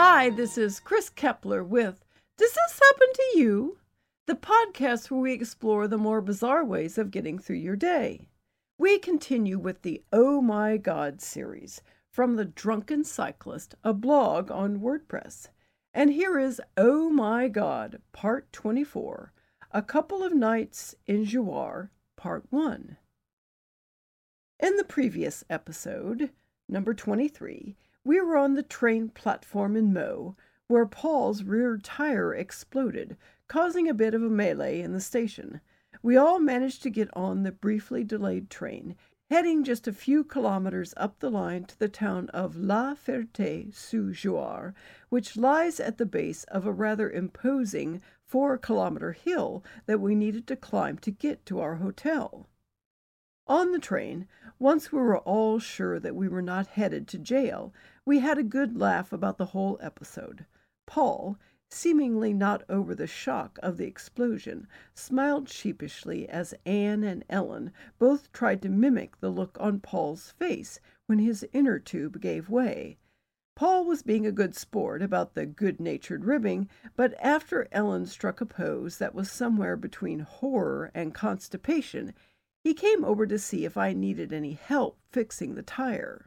Hi, this is Chris Kepler with Does This Happen to You? The podcast where we explore the more bizarre ways of getting through your day. We continue with the Oh My God series from The Drunken Cyclist, a blog on WordPress. And here is Oh My God, Part 24, A Couple of Nights in Jouarre, Part 1. In the previous episode, number 23, we were on the train platform in Meaux, where Paul's rear tire exploded, causing a bit of a melee in the station. We all managed to get on the briefly delayed train, heading just a few kilometers up the line to the town of La Ferté-sous-Jouarre, which lies at the base of a rather imposing 4-kilometer hill that we needed to climb to get to our hotel. On the train, once we were all sure that we were not headed to jail, we had a good laugh about the whole episode. Paul, seemingly not over the shock of the explosion, smiled sheepishly as Anne and Ellen both tried to mimic the look on Paul's face when his inner tube gave way. Paul was being a good sport about the good-natured ribbing, but after Ellen struck a pose that was somewhere between horror and constipation, he came over to see if I needed any help fixing the tire.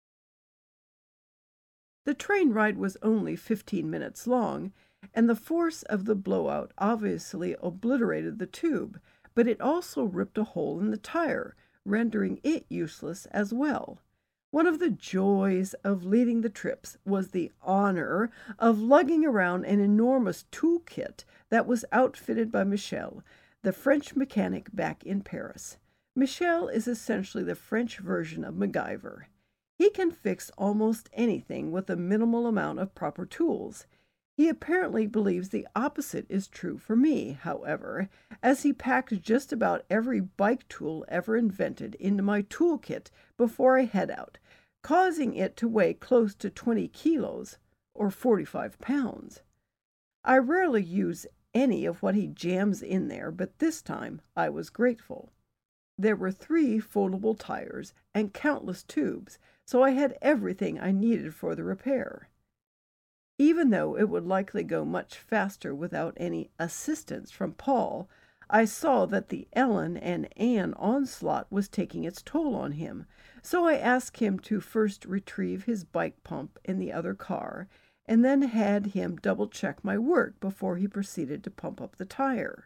The train ride was only 15 minutes long, and the force of the blowout obviously obliterated the tube, but it also ripped a hole in the tire, rendering it useless as well. One of the joys of leading the trips was the honor of lugging around an enormous toolkit that was outfitted by Michel, the French mechanic back in Paris. Michel is essentially the French version of MacGyver. He can fix almost anything with a minimal amount of proper tools. He apparently believes the opposite is true for me, however, as he packed just about every bike tool ever invented into my toolkit before I head out, causing it to weigh close to 20 kilos, or 45 pounds. I rarely use any of what he jams in there, but this time I was grateful. There were 3 foldable tires and countless tubes, so I had everything I needed for the repair. Even though it would likely go much faster without any assistance from Paul, I saw that the Ellen and Anne onslaught was taking its toll on him, so I asked him to first retrieve his bike pump in the other car, and then had him double-check my work before he proceeded to pump up the tire.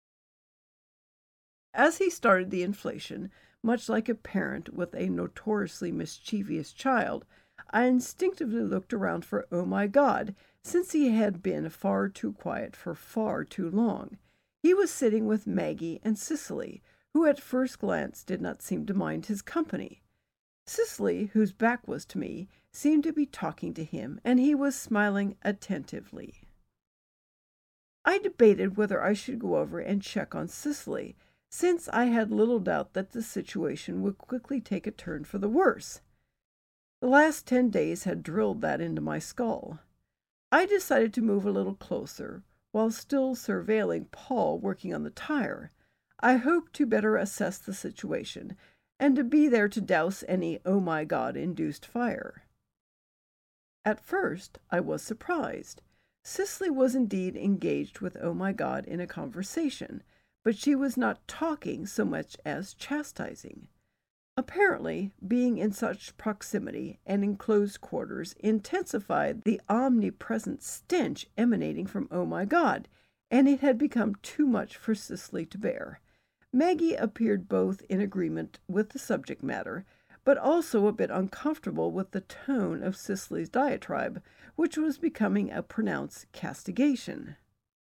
As he started the inflation, much like a parent with a notoriously mischievous child, I instinctively looked around for Oh My God, since he had been far too quiet for far too long. He was sitting with Maggie and Cicely, who at first glance did not seem to mind his company. Cicely, whose back was to me, seemed to be talking to him, and he was smiling attentively. I debated whether I should go over and check on Cicely, since I had little doubt that the situation would quickly take a turn for the worse. The last 10 days had drilled that into my skull. I decided to move a little closer, while still surveilling Paul working on the tire. I hoped to better assess the situation, and to be there to douse any oh my God-induced fire. At first, I was surprised. Cicely was indeed engaged with oh my God in a conversation, but she was not talking so much as chastising. Apparently, being in such proximity and in close quarters intensified the omnipresent stench emanating from oh my God, and it had become too much for Cicely to bear. Maggie appeared both in agreement with the subject matter, but also a bit uncomfortable with the tone of Cicely's diatribe, which was becoming a pronounced castigation.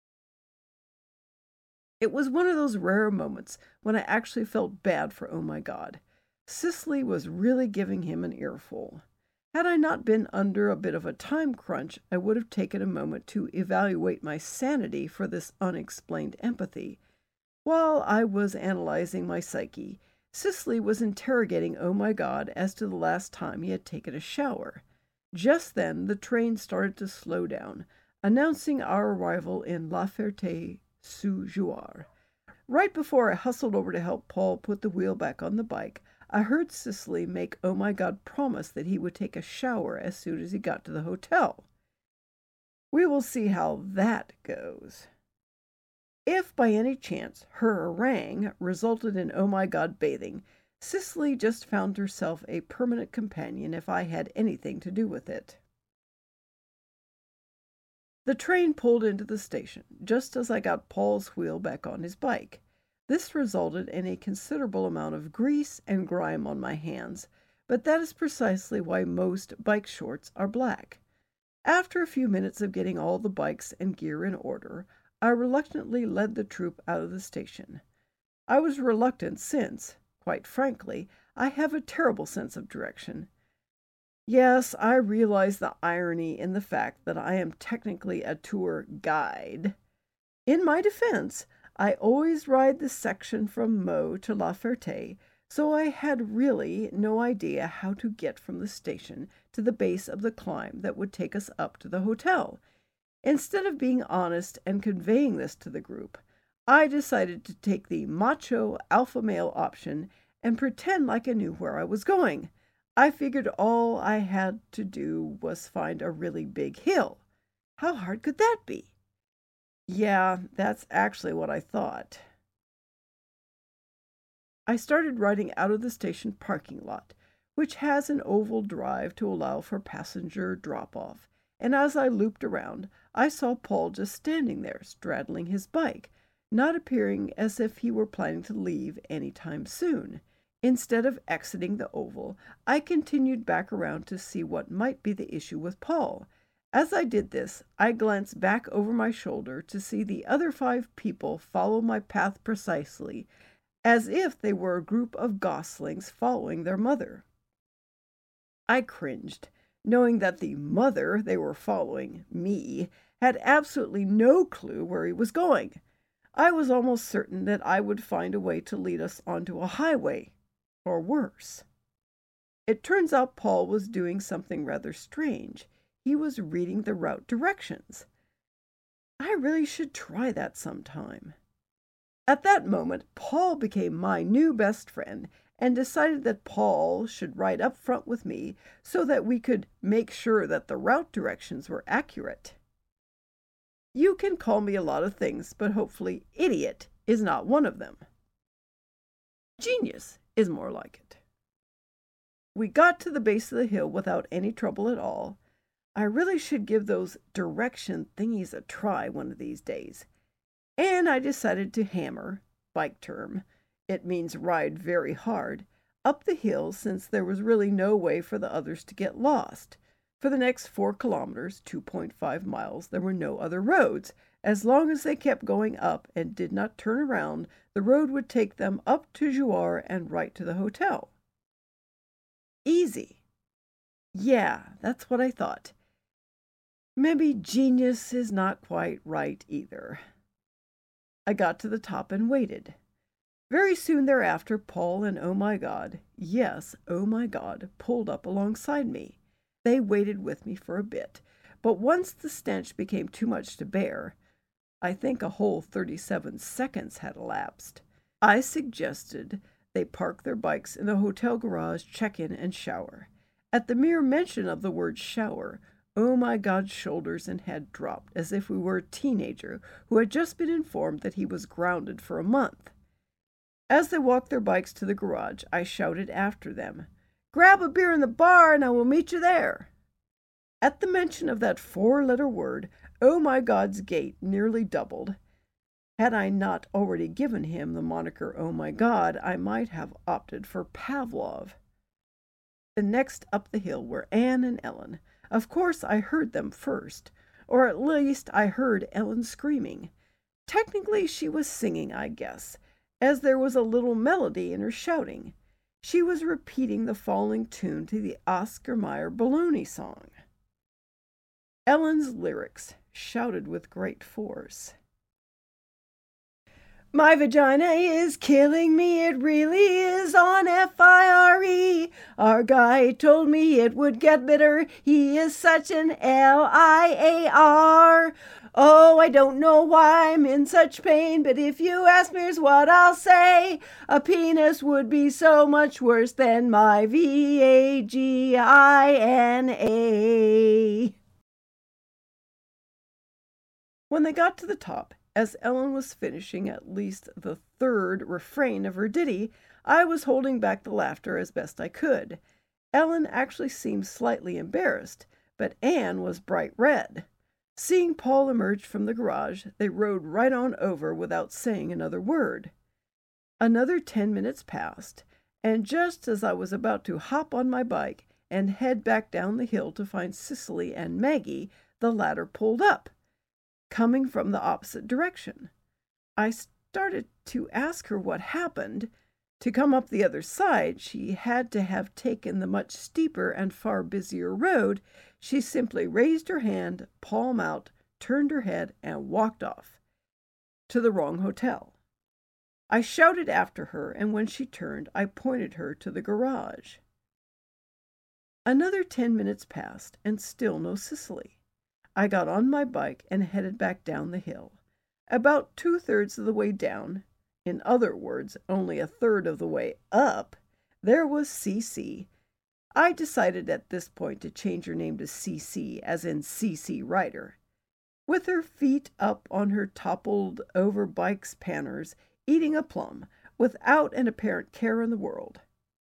It was one of those rare moments when I actually felt bad for oh my God. Cicely was really giving him an earful. Had I not been under a bit of a time crunch, I would have taken a moment to evaluate my sanity for this unexplained empathy. While I was analyzing my psyche, Cicely was interrogating oh my God as to the last time he had taken a shower. Just then the train started to slow down, announcing our arrival in La Ferté-sous-Jouarre. Right before I hustled over to help Paul put the wheel back on the bike, I heard Cicely make oh my God promise that he would take a shower as soon as he got to the hotel. We will see how that goes. If by any chance her harangue resulted in Oh My God bathing, Cicely just found herself a permanent companion if I had anything to do with it. The train pulled into the station just as I got Paul's wheel back on his bike. This resulted in a considerable amount of grease and grime on my hands, but that is precisely why most bike shorts are black. After a few minutes of getting all the bikes and gear in order, I reluctantly led the troop out of the station. I was reluctant since, quite frankly, I have a terrible sense of direction. Yes, I realize the irony in the fact that I am technically a tour guide. In my defense, I always ride the section from Meaux to La Ferté, so I had really no idea how to get from the station to the base of the climb that would take us up to the hotel. Instead of being honest and conveying this to the group, I decided to take the macho alpha male option and pretend like I knew where I was going. I figured all I had to do was find a really big hill. How hard could that be? Yeah, that's actually what I thought. I started riding out of the station parking lot, which has an oval drive to allow for passenger drop-off, and as I looped around, I saw Paul just standing there, straddling his bike, not appearing as if he were planning to leave any time soon. Instead of exiting the oval, I continued back around to see what might be the issue with Paul. As I did this, I glanced back over my shoulder to see the other 5 people follow my path precisely, as if they were a group of goslings following their mother. I cringed, knowing that the mother they were following, me, had absolutely no clue where he was going. I was almost certain that I would find a way to lead us onto a highway. Or worse. It turns out Paul was doing something rather strange. He was reading the route directions. I really should try that sometime. At that moment, Paul became my new best friend and decided that Paul should ride up front with me so that we could make sure that the route directions were accurate. You can call me a lot of things, but hopefully idiot is not one of them. Genius is more like it. We got to the base of the hill without any trouble at all. I really should give those direction thingies a try one of these days. And I decided to hammer, bike term, it means ride very hard, up the hill since there was really no way for the others to get lost. For the next 4 kilometers, 2.5 miles, there were no other roads. As long as they kept going up and did not turn around, the road would take them up to Jouarre and right to the hotel. Easy. Yeah, that's what I thought. Maybe genius is not quite right either. I got to the top and waited. Very soon thereafter, Paul and Oh My God, yes, Oh My God, pulled up alongside me. They waited with me for a bit, but once the stench became too much to bear, I think a whole 37 seconds had elapsed, I suggested they park their bikes in the hotel garage, check in, and shower. At the mere mention of the word shower, Oh My God's shoulders and head dropped as if we were a teenager who had just been informed that he was grounded for a month. As they walked their bikes to the garage, I shouted after them, "Grab a beer in the bar and I will meet you there." At the mention of that 4-letter word, Oh My God's gait nearly doubled. Had I not already given him the moniker Oh My God, I might have opted for Pavlov. The next up the hill were Anne and Ellen. Of course I heard them first, or at least I heard Ellen screaming. Technically she was singing, I guess, as there was a little melody in her shouting. She was repeating the following tune to the Oscar Mayer baloney song. Ellen's lyrics, shouted with great force. My vagina is killing me, it really is on FIRE. Our guy told me it would get better, he is such an LIAR. Oh, I don't know why I'm in such pain, but if you ask me, here's what I'll say. A penis would be so much worse than my VAGINA. When they got to the top, as Ellen was finishing at least the third refrain of her ditty, I was holding back the laughter as best I could. Ellen actually seemed slightly embarrassed, but Anne was bright red. Seeing Paul emerge from the garage, they rode right on over without saying another word. Another 10 minutes passed, and just as I was about to hop on my bike and head back down the hill to find Cicely and Maggie, the latter pulled up, coming from the opposite direction. I started to ask her what happened. To come up the other side, she had to have taken the much steeper and far busier road. She simply raised her hand, palm out, turned her head, and walked off to the wrong hotel. I shouted after her, and when she turned, I pointed her to the garage. Another 10 minutes passed, and still no Cicely. I got on my bike and headed back down the hill. About 2/3 of the way down, in other words, only 1/3 of the way up, there was CC. I decided at this point to change her name to CC, as in CC Ryder. With her feet up on her toppled-over bike's panners, eating a plum, without an apparent care in the world.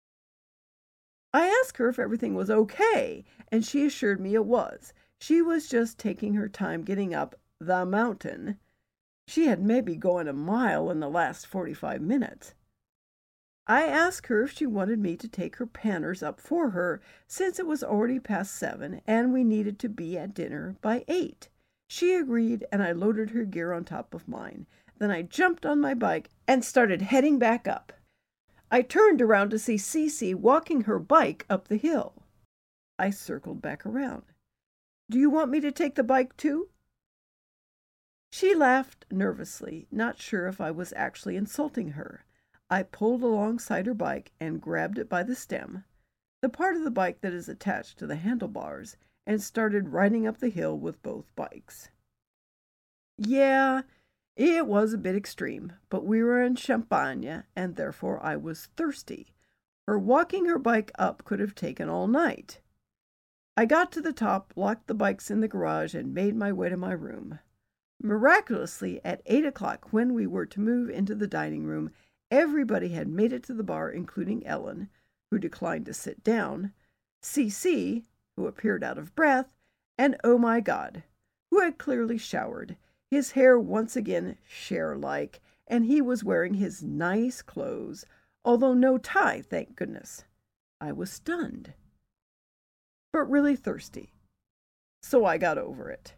I asked her if everything was okay, and she assured me it was. She was just taking her time getting up the mountain. She had maybe gone a mile in the last 45 minutes. I asked her if she wanted me to take her panners up for her, since it was already past 7 and we needed to be at dinner by 8. She agreed, and I loaded her gear on top of mine. Then I jumped on my bike and started heading back up. I turned around to see Cece walking her bike up the hill. I circled back around. "Do you want me to take the bike too?" She laughed nervously, not sure if I was actually insulting her. I pulled alongside her bike and grabbed it by the stem, the part of the bike that is attached to the handlebars, and started riding up the hill with both bikes. Yeah, it was a bit extreme, but we were in Champagne, and therefore I was thirsty. Her walking her bike up could have taken all night. I got to the top, locked the bikes in the garage, and made my way to my room. Miraculously, at 8 o'clock, when we were to move into the dining room, everybody had made it to the bar, including Ellen, who declined to sit down, CC, who appeared out of breath, and Oh My God, who had clearly showered, his hair once again Cher-like, and he was wearing his nice clothes, although no tie, thank goodness. I was stunned, but really thirsty, so I got over it.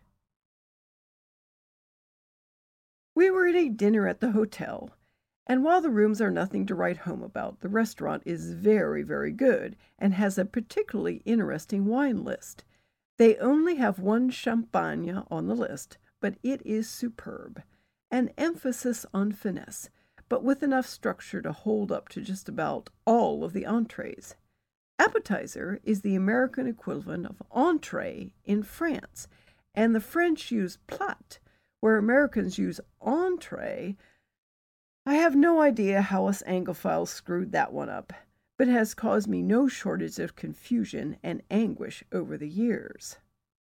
We were eating dinner at the hotel, and while the rooms are nothing to write home about, the restaurant is very, very good and has a particularly interesting wine list. They only have one champagne on the list, but it is superb. An emphasis on finesse, but with enough structure to hold up to just about all of the entrees. Appetizer is the American equivalent of entree in France, and the French use plat, where Americans use entree. I have no idea how us Anglophiles screwed that one up, but it has caused me no shortage of confusion and anguish over the years.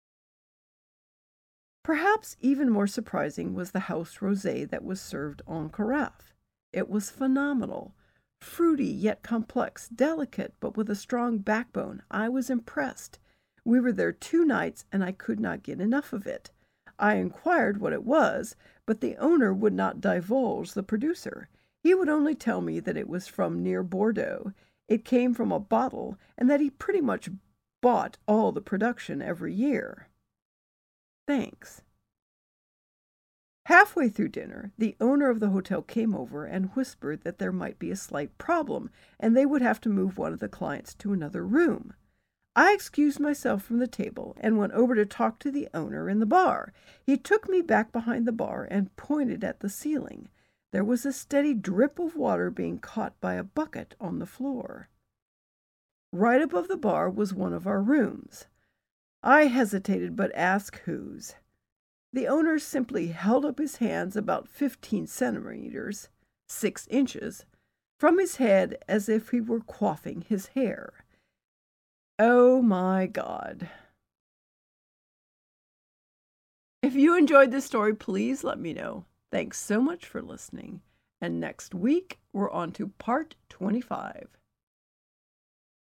Perhaps even more surprising was the house rosé that was served en carafe. It was phenomenal. Fruity yet complex, delicate but with a strong backbone. I was impressed. We were there 2 nights and I could not get enough of it. I inquired what it was, but the owner would not divulge the producer. He would only tell me that it was from near Bordeaux. It came from a bottle, and that he pretty much bought all the production every year. Thanks. Halfway through dinner, the owner of the hotel came over and whispered that there might be a slight problem, and they would have to move one of the clients to another room. I excused myself from the table and went over to talk to the owner in the bar. He took me back behind the bar and pointed at the ceiling. There was a steady drip of water being caught by a bucket on the floor. Right above the bar was one of our rooms. I hesitated, but asked whose. The owner simply held up his hands about 15 centimeters, 6 inches, from his head as if he were coiffing his hair. Oh my God. If you enjoyed this story, please let me know. Thanks so much for listening. And next week, we're on to part 25.